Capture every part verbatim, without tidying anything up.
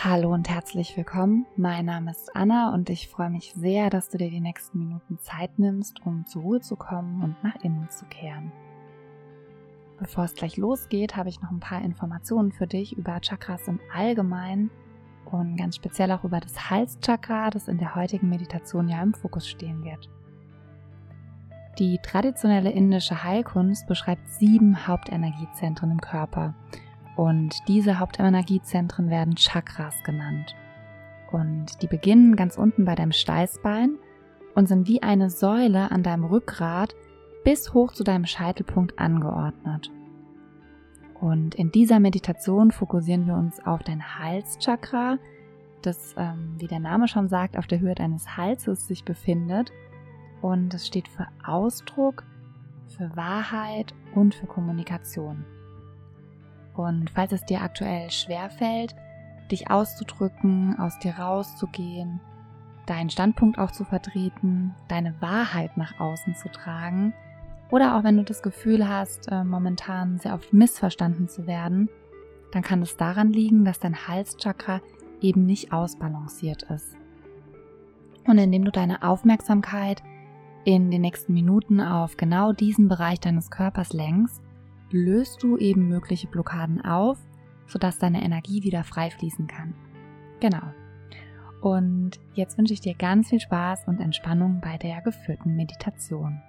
Hallo und herzlich willkommen. Mein Name ist Anna und ich freue mich sehr, dass du dir die nächsten Minuten Zeit nimmst, um zur Ruhe zu kommen und nach innen zu kehren. Bevor es gleich losgeht, habe ich noch ein paar Informationen für dich über Chakras im Allgemeinen und ganz speziell auch über das Halschakra, das in der heutigen Meditation ja im Fokus stehen wird. Die traditionelle indische Heilkunst beschreibt sieben Hauptenergiezentren im Körper. Und diese Hauptenergiezentren werden Chakras genannt. Und die beginnen ganz unten bei deinem Steißbein und sind wie eine Säule an deinem Rückgrat bis hoch zu deinem Scheitelpunkt angeordnet. Und in dieser Meditation fokussieren wir uns auf dein Halschakra, das, ähm, wie der Name schon sagt, auf der Höhe deines Halses sich befindet. Und es steht für Ausdruck, für Wahrheit und für Kommunikation. Und falls es dir aktuell schwerfällt, dich auszudrücken, aus dir rauszugehen, deinen Standpunkt auch zu vertreten, deine Wahrheit nach außen zu tragen, oder auch wenn du das Gefühl hast, momentan sehr oft missverstanden zu werden, dann kann es daran liegen, dass dein Halschakra eben nicht ausbalanciert ist. Und indem du deine Aufmerksamkeit in den nächsten Minuten auf genau diesen Bereich deines Körpers lenkst, löst du eben mögliche Blockaden auf, sodass deine Energie wieder frei fließen kann. Genau. Und jetzt wünsche ich dir ganz viel Spaß und Entspannung bei der geführten Meditation.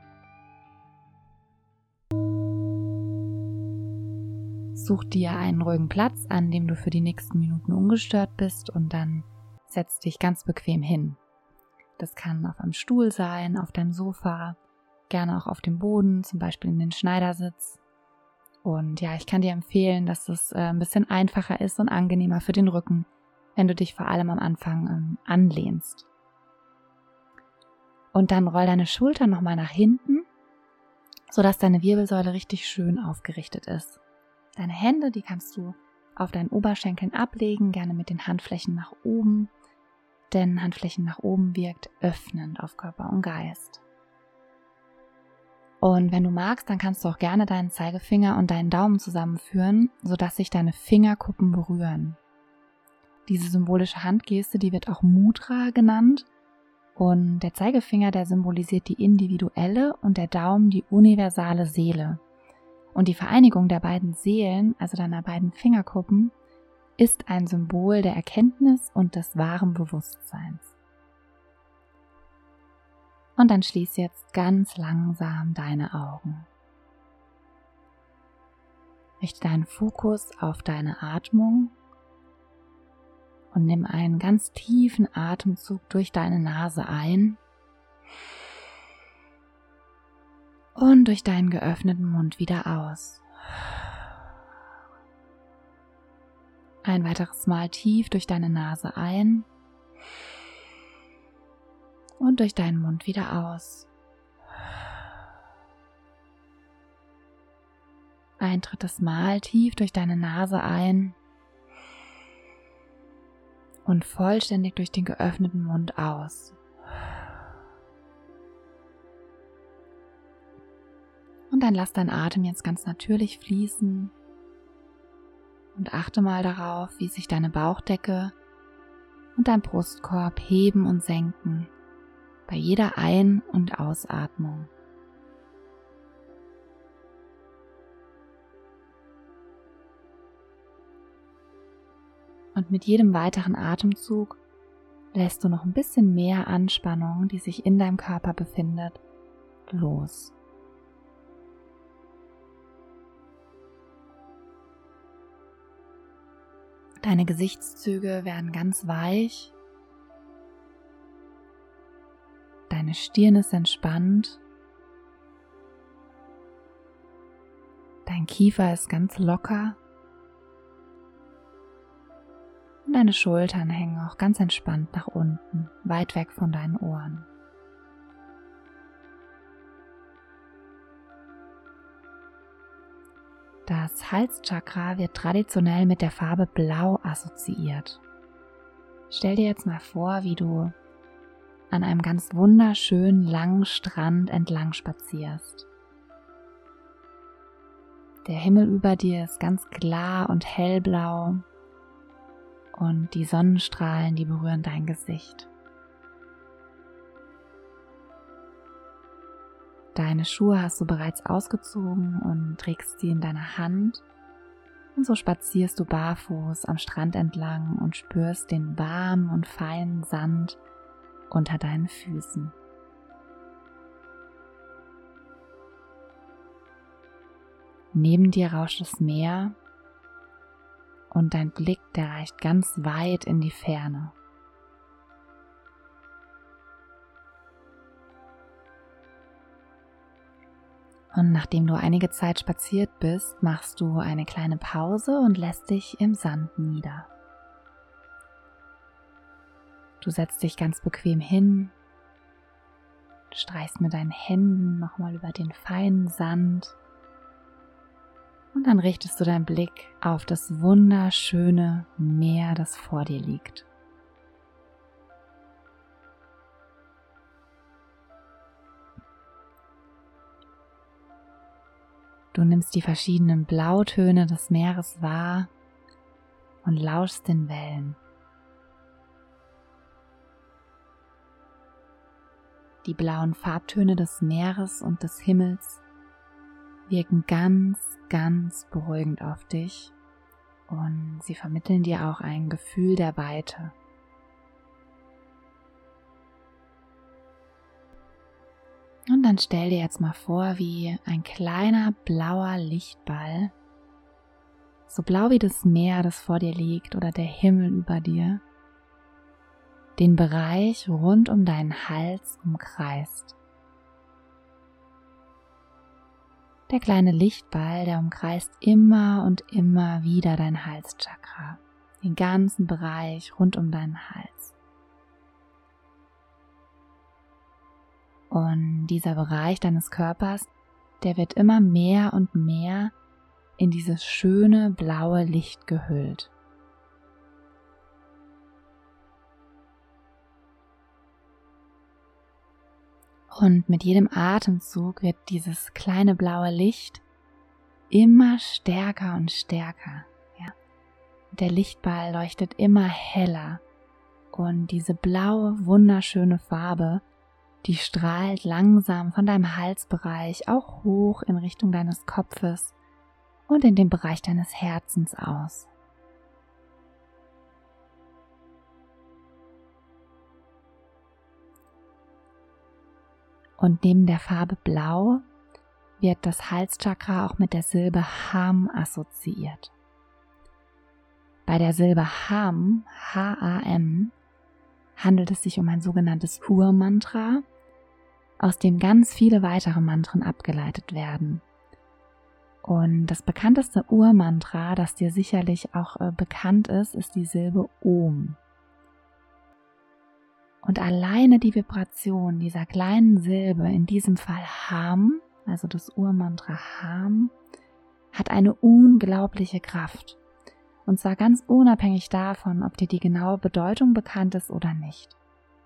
Such dir einen ruhigen Platz, an dem du für die nächsten Minuten ungestört bist, und dann setz dich ganz bequem hin. Das kann auf einem Stuhl sein, auf deinem Sofa, gerne auch auf dem Boden, zum Beispiel in den Schneidersitz. Und ja, ich kann dir empfehlen, dass es äh, ein bisschen einfacher ist und angenehmer für den Rücken, wenn du dich vor allem am Anfang ähm, anlehnst. Und dann roll deine Schultern nochmal nach hinten, sodass deine Wirbelsäule richtig schön aufgerichtet ist. Deine Hände, die kannst du auf deinen Oberschenkeln ablegen, gerne mit den Handflächen nach oben, denn Handflächen nach oben wirkt öffnend auf Körper und Geist. Und wenn du magst, dann kannst du auch gerne deinen Zeigefinger und deinen Daumen zusammenführen, sodass sich deine Fingerkuppen berühren. Diese symbolische Handgeste, die wird auch Mudra genannt. Und der Zeigefinger, der symbolisiert die individuelle und der Daumen die universale Seele. Und die Vereinigung der beiden Seelen, also deiner beiden Fingerkuppen, ist ein Symbol der Erkenntnis und des wahren Bewusstseins. Und dann schließ jetzt ganz langsam deine Augen. Richte deinen Fokus auf deine Atmung und nimm einen ganz tiefen Atemzug durch deine Nase ein und durch deinen geöffneten Mund wieder aus. Ein weiteres Mal tief durch deine Nase ein und durch deinen Mund wieder aus. Ein drittes Mal tief durch deine Nase ein und vollständig durch den geöffneten Mund aus. Und dann lass deinen Atem jetzt ganz natürlich fließen und achte mal darauf, wie sich deine Bauchdecke und dein Brustkorb heben und senken bei jeder Ein- und Ausatmung. Und mit jedem weiteren Atemzug lässt du noch ein bisschen mehr Anspannung, die sich in deinem Körper befindet, los. Deine Gesichtszüge werden ganz weich. Deine Stirn ist entspannt. Dein Kiefer ist ganz locker. Und deine Schultern hängen auch ganz entspannt nach unten, weit weg von deinen Ohren. Das Halschakra wird traditionell mit der Farbe Blau assoziiert. Stell dir jetzt mal vor, wie du an einem ganz wunderschönen langen Strand entlang spazierst. Der Himmel über dir ist ganz klar und hellblau und die Sonnenstrahlen, die berühren dein Gesicht. Deine Schuhe hast du bereits ausgezogen und trägst sie in deiner Hand. Und so spazierst du barfuß am Strand entlang und spürst den warmen und feinen Sand unter deinen Füßen. Neben dir rauscht das Meer und dein Blick, der reicht ganz weit in die Ferne. Und nachdem du einige Zeit spaziert bist, machst du eine kleine Pause und lässt dich im Sand nieder. Du setzt dich ganz bequem hin, streichst mit deinen Händen nochmal über den feinen Sand und dann richtest du deinen Blick auf das wunderschöne Meer, das vor dir liegt. Du nimmst die verschiedenen Blautöne des Meeres wahr und lauschst den Wellen. Die blauen Farbtöne des Meeres und des Himmels wirken ganz, ganz beruhigend auf dich und sie vermitteln dir auch ein Gefühl der Weite. Und dann stell dir jetzt mal vor, wie ein kleiner blauer Lichtball, so blau wie das Meer, das vor dir liegt, oder der Himmel über dir, den Bereich rund um deinen Hals umkreist. Der kleine Lichtball, der umkreist immer und immer wieder dein Halschakra, den ganzen Bereich rund um deinen Hals. Und dieser Bereich deines Körpers, der wird immer mehr und mehr in dieses schöne blaue Licht gehüllt. Und mit jedem Atemzug wird dieses kleine blaue Licht immer stärker und stärker. Ja? Der Lichtball leuchtet immer heller und diese blaue, wunderschöne Farbe, die strahlt langsam von deinem Halsbereich auch hoch in Richtung deines Kopfes und in den Bereich deines Herzens aus. Und neben der Farbe Blau wird das Halschakra auch mit der Silbe Ham assoziiert. Bei der Silbe Ham, H A M, handelt es sich um ein sogenanntes Urmantra, aus dem ganz viele weitere Mantren abgeleitet werden. Und das bekannteste Urmantra, das dir sicherlich auch äh, bekannt ist, ist die Silbe Om. Und alleine die Vibration dieser kleinen Silbe, in diesem Fall Ham, also das Urmantra Ham, hat eine unglaubliche Kraft. Und zwar ganz unabhängig davon, ob dir die genaue Bedeutung bekannt ist oder nicht.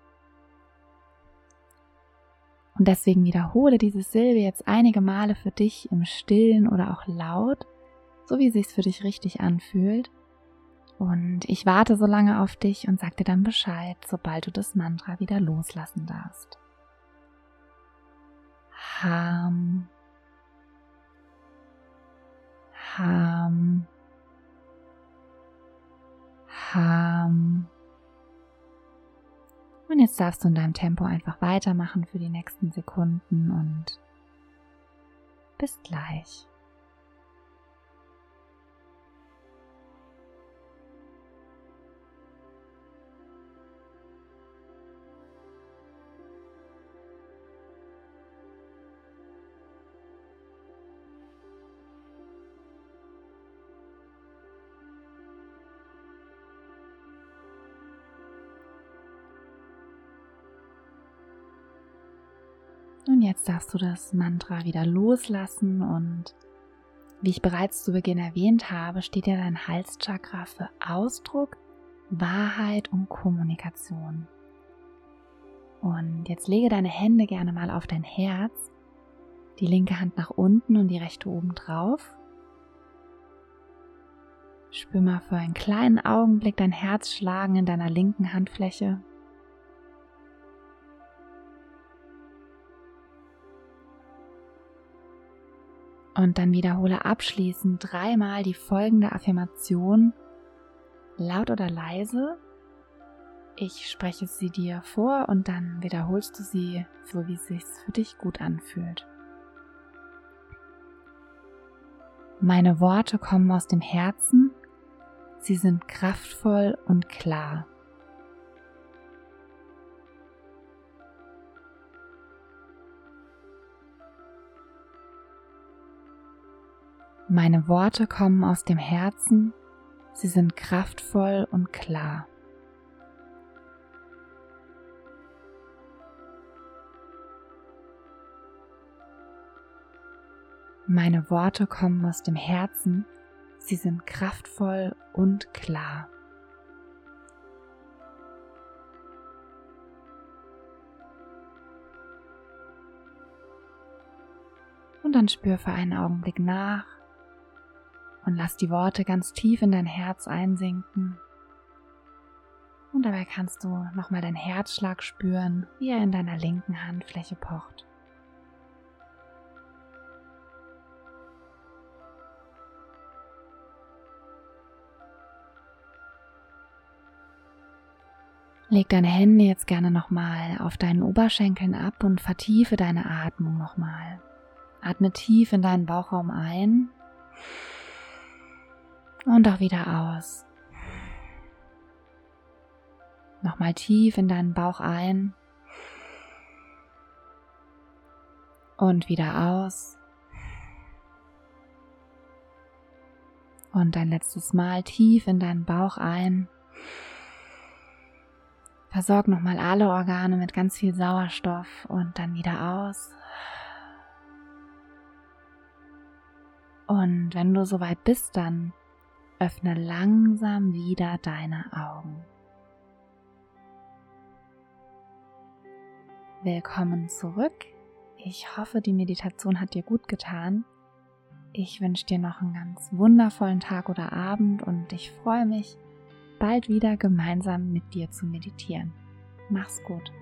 Und deswegen wiederhole diese Silbe jetzt einige Male für dich im Stillen oder auch laut, so wie es sich für dich richtig anfühlt. Und ich warte so lange auf dich und sag dir dann Bescheid, sobald du das Mantra wieder loslassen darfst. Ham, Ham, Ham. Und jetzt darfst du in deinem Tempo einfach weitermachen für die nächsten Sekunden und bis gleich. Und jetzt darfst du das Mantra wieder loslassen und wie ich bereits zu Beginn erwähnt habe, steht ja dein Halschakra für Ausdruck, Wahrheit und Kommunikation. Und jetzt lege deine Hände gerne mal auf dein Herz, die linke Hand nach unten und die rechte oben drauf. Spür mal für einen kleinen Augenblick dein Herz schlagen in deiner linken Handfläche. Und dann wiederhole abschließend dreimal die folgende Affirmation, laut oder leise. Ich spreche sie dir vor und dann wiederholst du sie, so wie es sich für dich gut anfühlt. Meine Worte kommen aus dem Herzen, sie sind kraftvoll und klar. Meine Worte kommen aus dem Herzen, sie sind kraftvoll und klar. Meine Worte kommen aus dem Herzen, sie sind kraftvoll und klar. Und dann spür für einen Augenblick nach und lass die Worte ganz tief in dein Herz einsinken. Und dabei kannst du nochmal deinen Herzschlag spüren, wie er in deiner linken Handfläche pocht. Leg deine Hände jetzt gerne nochmal auf deinen Oberschenkeln ab und vertiefe deine Atmung nochmal. Atme tief in deinen Bauchraum ein und auch wieder aus. Nochmal tief in deinen Bauch ein und wieder aus. Und ein letztes Mal tief in deinen Bauch ein. Versorg nochmal alle Organe mit ganz viel Sauerstoff und dann wieder aus. Und wenn du soweit bist, dann öffne langsam wieder deine Augen. Willkommen zurück. Ich hoffe, die Meditation hat dir gut getan. Ich wünsche dir noch einen ganz wundervollen Tag oder Abend und ich freue mich, bald wieder gemeinsam mit dir zu meditieren. Mach's gut.